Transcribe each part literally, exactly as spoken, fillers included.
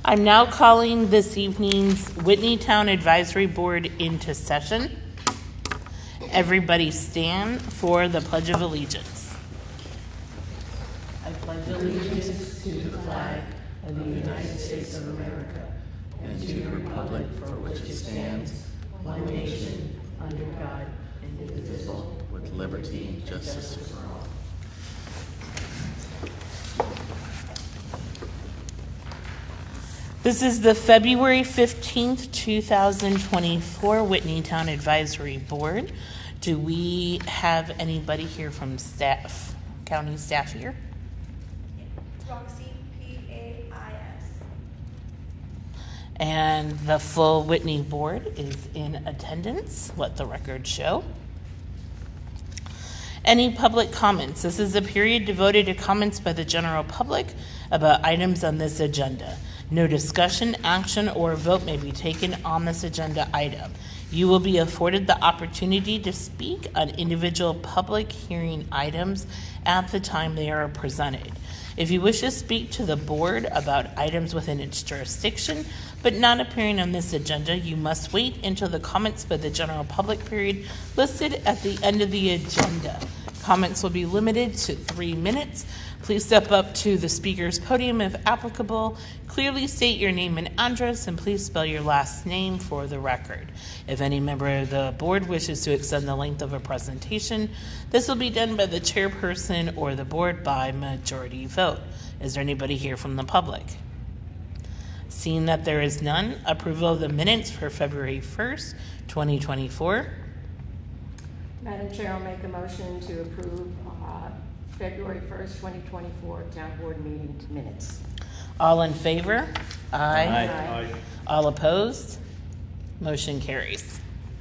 I'm now calling this evening's Whitney Town Advisory Board into session. Everybody stand for the Pledge of Allegiance. I pledge allegiance to the flag of the United States of America and to the republic for which it stands, one nation, under God, indivisible, with liberty and justice for all. This is the February fifteenth, two thousand twenty-four Whitney Town Advisory Board. Do we have anybody here from staff, county staff here? Roxy, P A I S. And the full Whitney board is in attendance. Let the record show. Any public comments? This is a period devoted to comments by the general public about items on this agenda. No discussion, action, or vote may be taken on this agenda item. You will be afforded the opportunity to speak on individual public hearing items at the time they are presented. If you wish to speak to the board about items within its jurisdiction, but not appearing on this agenda, you must wait until the comments by the general public period listed at the end of the agenda. Comments will be limited to three minutes. Please step up to the speaker's podium if applicable. Clearly state your name and address, and please spell your last name for the record. If any member of the board wishes to extend the length of a presentation, this will be done by the chairperson or the board by majority vote. Is there anybody here from the public? Seeing that there is none, approval of the minutes for February first, twenty twenty-four. Madam Chair, I'll make a motion to approve uh, February first, twenty twenty-four Town Board meeting minutes. All in favor? Aye. Aye. Aye. All opposed? Motion carries.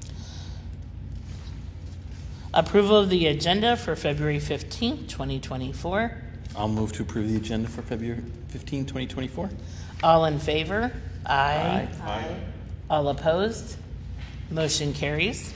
Approval of the agenda for February fifteenth, twenty twenty-four. I'll move to approve the agenda for February fifteenth, twenty twenty-four. All in favor? Aye. Aye. All opposed? Motion carries.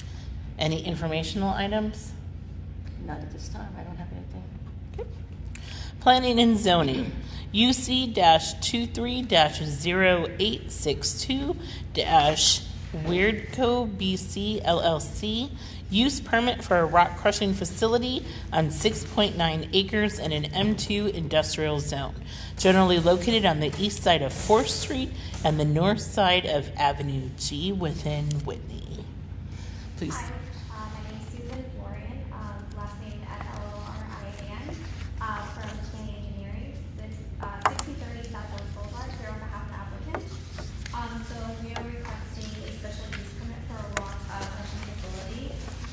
Any informational items? Not at this time. I don't have anything. Okay. Planning and zoning. U C twenty-three dash zero eight six two dash Weirdco B C L L C. Use permit for a rock crushing facility on six point nine acres in an M two industrial zone, generally located on the east side of fourth Street and the north side of Avenue G within Whitney. Please. Hi, uh, my name is Susan Florian, um, last name F L O R I A N, uh, from Taney Engineering, six, uh, sixty thirty Southwest Boulevard, here on behalf of the applicant. Um, so we are requesting a special use permit for a rock uh, crushing facility.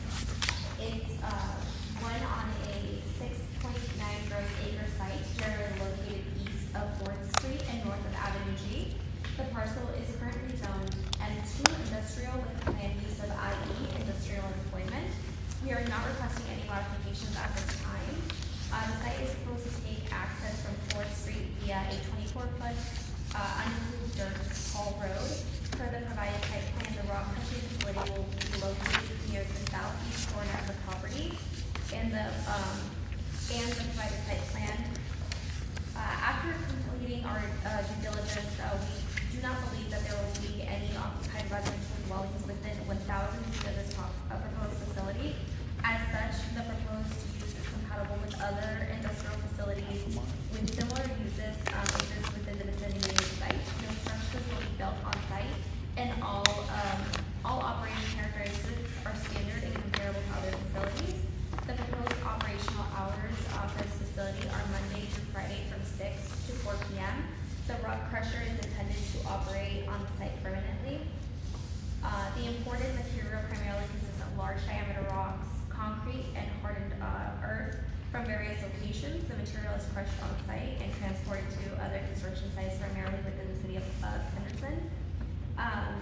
It's uh, one on a six point nine gross acre site, generally located east of fourth Street and north of Avenue G. The parcel is currently zoned M two industrial with planned use of I E industrial employment. We are not requesting any modifications at this time. Uh, the site is supposed to take access from fourth Street via a twenty-four foot uh, unimproved dirt haul road. Per the provided site plan, the rock crushing facility will be located near the southeast corner of the property, and the um, and the provided site plan. Uh, after completing our uh, due diligence, uh, we do not believe that there will be any occupied residential dwellings within one thousand feet of this top, uh, proposed facility. As such, the proposed use is compatible with other industrial facilities with similar uses um, exist within the vicinity of the site. No structures will be built on site, and all um, all operating characteristics are standard and comparable to other facilities. The proposed operational hours of this facility are Monday through Friday from six to four p m The rock crusher is intended to operate on the site permanently. Uh, the imported material primarily consists of large diameter rocks, concrete, and hardened uh, earth from various locations. The material is crushed on site and transported to other construction sites primarily within the city of uh, Henderson. Um,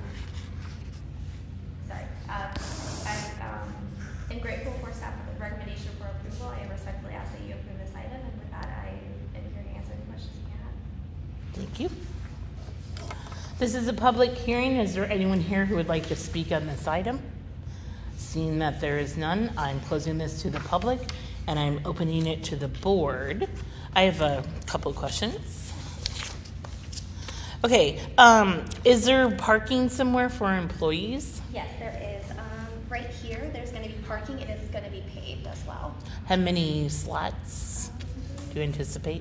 sorry. Uh, I um, am grateful for staff recommendation for approval. I respectfully ask that you approve this item, and with that, I am here to answer any questions you have. Thank you. This is a public hearing. Is there anyone here who would like to speak on this item? Seeing that there is none, I'm closing this to the public and I'm opening it to the board. I have a couple of questions. Okay, um, is there parking somewhere for employees? Yes, there is. Um, right here, there's going to be parking. It is going to be paved as well. How many slots do you anticipate?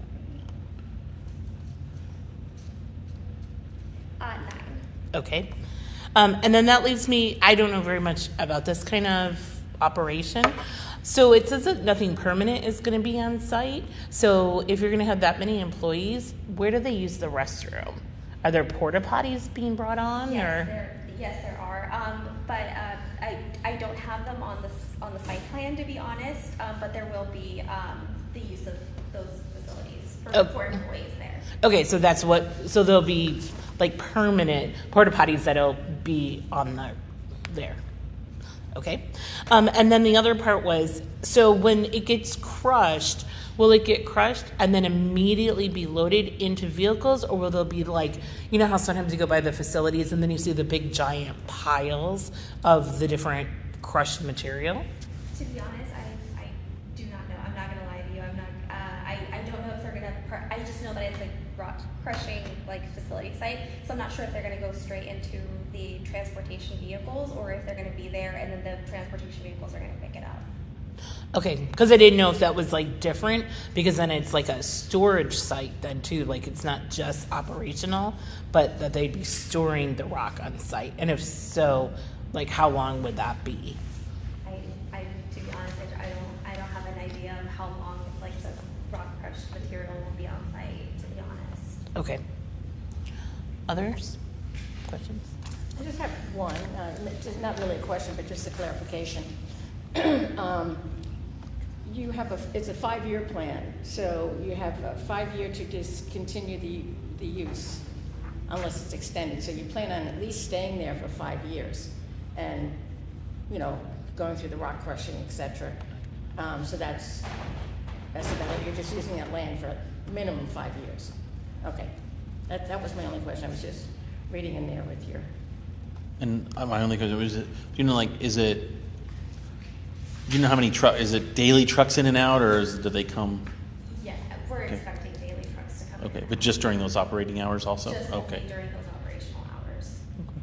Uh, nine. Okay. Um, and then that leaves me, I don't know very much about this kind of operation. So it says that nothing permanent is going to be on site. So if you're going to have that many employees, where do they use the restroom? Are there porta potties being brought on? Yes, or? there, yes, there are. Um, but uh, I, I don't have them on the s- on the site plan, to be honest. Um, but there will be um, the use of those facilities for, Oh. for employees there. Okay, so that's what, so there'll be like permanent porta potties that'll be on the, there. Okay. Um, and then the other part was, so when it gets crushed, will it get crushed and then immediately be loaded into vehicles, or will there be like, you know how sometimes you go by the facilities and then you see the big giant piles of the different crushed material? To be honest, I, I do not know. I'm not gonna lie to you. I'm not. Uh, I I don't know if they're gonna. Pr- I just know that it's like rock crushing like facility site. So I'm not sure if they're gonna go straight into the transportation vehicles or if they're gonna be there and then the transportation vehicles are gonna pick it up. Okay, because I didn't know if that was like different, because then it's like a storage site then too, like it's not just operational, but that they'd be storing the rock on site. And if so, like how long would that be? I, I to be honest, I, I don't I don't have an idea of how long like the rock crushed material will be on site. To be honest. Okay. Others? Questions? I just have one, uh, just not really a question, but just a clarification. um, you have a, it's a five-year plan, so you have a five-year to discontinue the, the use unless it's extended. So you plan on at least staying there for five years and, you know, going through the rock crushing, et cetera. Um, so that's, that's about it. You're just using that land for minimum five years. Okay. That, that was my only question. I was just reading in there with your... And uh, my only question was, do you know, like, is it, do you know how many truck, is it daily trucks in and out, or is, do they come? Yeah, we're Okay. expecting daily trucks to come in. Okay, but just during those operating hours also? Just Okay. only during those operational hours.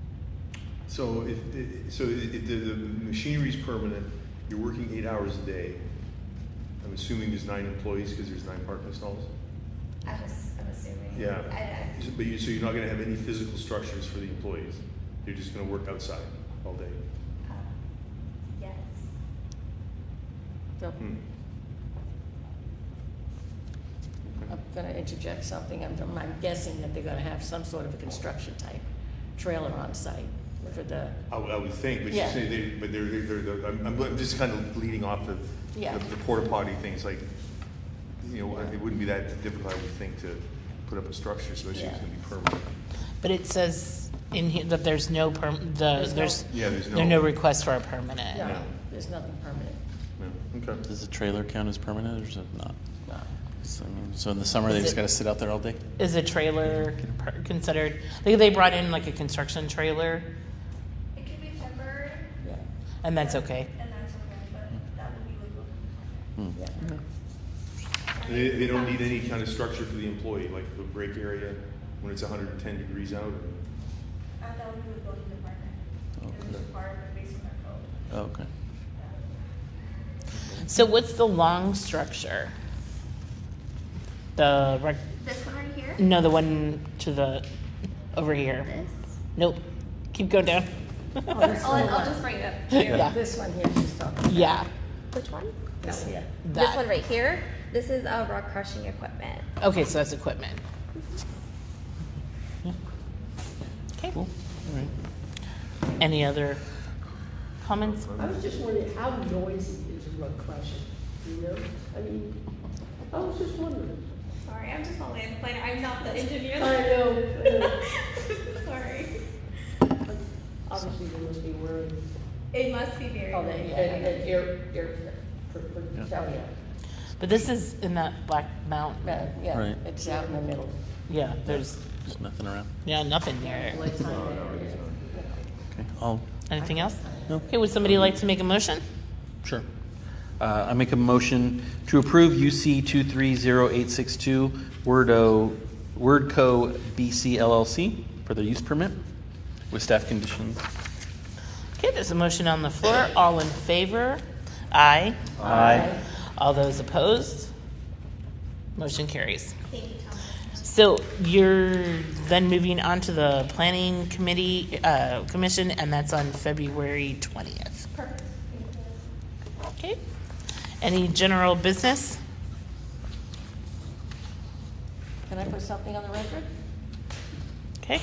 So if, if- so if the, the machinery's permanent, you're working eight hours a day. I'm assuming there's nine employees because there's nine parking stalls? I'm, ass- I'm assuming. Yeah. I, I, So- But you, so you're not gonna have any physical structures for the employees? They're just gonna work outside all day? uh, yes. So Hmm. I'm going to interject something. I'm, I'm guessing that they're going to have some sort of a construction type trailer on site for the, I, would- I would think, but you Yeah. say they, but they're, they're, they're, I'm, I'm I'm just kind of leading off the, Yeah. the the porta potty things, like, you know, it wouldn't be that difficult, I would think, to put up a structure, especially if it's Yeah. gonna be permanent. But it says in here that there's no perm, the, There's no- there's, Yeah, there's there are no- no request for a permanent. no, Yeah. there's nothing permanent. Yeah, okay. Does the trailer count as permanent, or is it not? No. So, I mean, so in the summer, they Is just it- got to sit out there all day? Is a trailer per- considered, like they brought in like a construction trailer, It can be temporary, Yeah. and that's okay? and that's okay, but that would be legal. Hmm. Yeah. They, they don't need any kind of structure for the employee, like the break area when it's hundred and ten degrees out? Uh, that would be the building department. Okay. It was required based on our code. Oh, okay. So what's the long structure? The, rec- This one right here? no, the one to the, over here. This? Nope. Keep going down. I'll, I'll just bring it up. Yeah. This one here she's talking about. Yeah. Which one? This here. This That. one right here. This is uh, rock crushing equipment. Okay, so that's equipment. Okay. Cool. All right. Any other comments? I was just wondering, how noisy is rug crushing, you know? I mean, I was just wondering. Sorry, I'm just a land planner. I'm not the engineer. I know, uh, Sorry. obviously they must be worried. It must be very. Oh, they- And, yeah. and air, air, for, for, Yeah. oh, yeah. But this is in that Black Mountain. Yeah, yeah, Right. it's out in the middle. Yeah, there's, There's nothing around. yeah, nothing there. Lights on, Okay. I'll, Anything else? No. Okay, would somebody like to make a motion? sure. Uh, I make a motion to approve U C two three zero eight six two, Word O Wordco B C L L C for their use permit with staff conditions. Okay, there's a motion on the floor. All in favor? Aye. Aye. All those opposed? Motion carries. Thank you, Tom. So you're then moving on to the planning committee, uh, commission, and that's on February twentieth. Perfect. Thank you. Okay. Any general business? Can I put something on the record? Okay.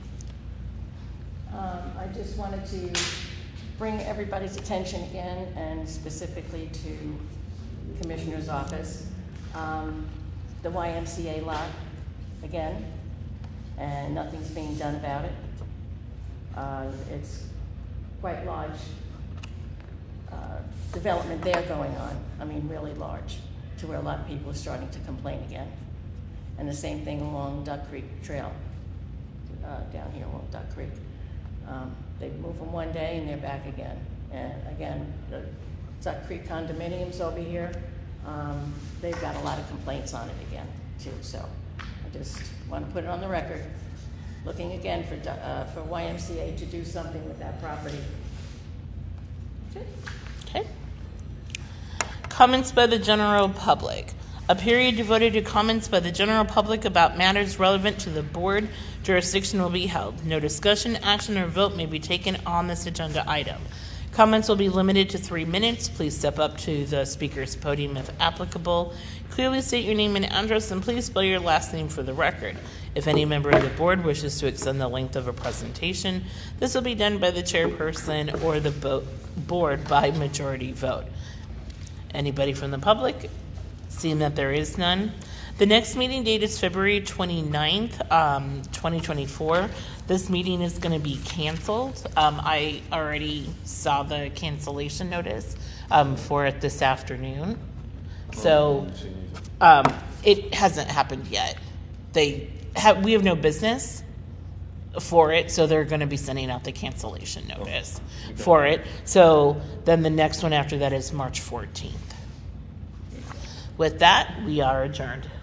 Um, I just wanted to bring everybody's attention again, and specifically to the Commissioner's office, um, the Y M C A lot again, and nothing's being done about it. Uh, it's quite large uh, development there going on. I mean, really large, to where a lot of people are starting to complain again. And the same thing along Duck Creek Trail, uh, down here along Duck Creek. Um, they move them one day and they're back again. And again, the Duck Creek condominiums over here, um, they've got a lot of complaints on it again too. So I just want to put it on the record, looking again for, uh, for Y M C A to do something with that property. That's it. Okay. Comments by the general public. A period devoted to comments by the general public about matters relevant to the board jurisdiction will be held. No discussion, action, or vote may be taken on this agenda item. Comments will be limited to three minutes. Please step up to the speaker's podium if applicable. Clearly state your name and address, and please spell your last name for the record. If any member of the board wishes to extend the length of a presentation, this will be done by the chairperson or the bo- board by majority vote. Anybody from the public? Seeing that there is none. The next meeting date is February twenty-ninth, um, twenty twenty-four. This meeting is going to be canceled. Um, I already saw the cancellation notice um, for it this afternoon. So um, it hasn't happened yet. They have, we have no business for it, so they're going to be sending out the cancellation notice for it. So then the next one after that is March fourteenth. With that, we are adjourned.